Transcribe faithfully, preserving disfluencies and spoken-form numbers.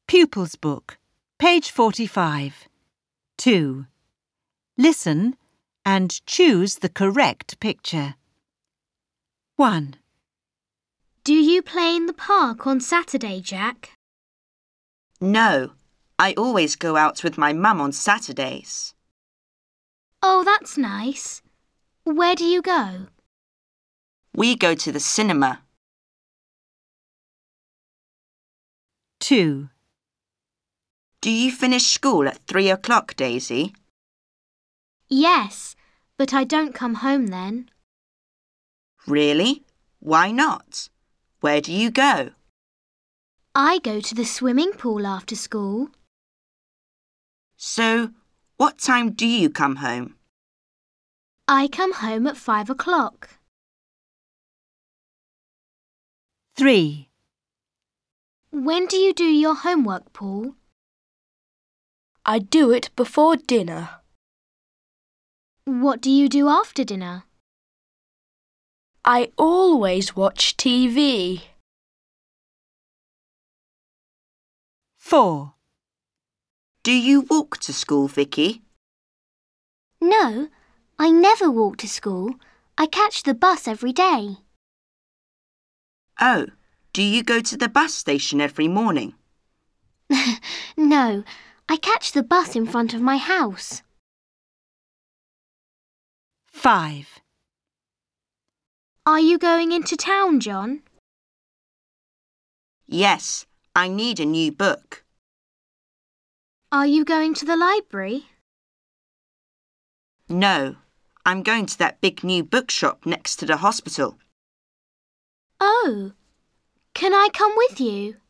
Pupils Book, page forty-five. two. Listen and choose the correct picture. one. Do you play in the park on Saturday, Jack? No, I always go out with my mum on Saturdays. Oh, that's nice. Where do you go? We go to the cinema. two. Do you finish school at three o'clock, Daisy? Yes, but I don't come home then. Really? Why not? Where do you go? I go to the swimming pool after school. So, what time do you come home? I come home at five o'clock. three. When do you do your homework, Paul? I do it before dinner. What do you do after dinner? I always watch T V. four. Do you walk to school, Vicky? No, I never walk to school. I catch the bus every day. Oh, do you go to the bus station every morning? No, I catch the bus in front of my house. five. Are you going into town, John? Yes, I need a new book. Are you going to the library? No, I'm going to that big new bookshop next to the hospital. Oh, can I come with you?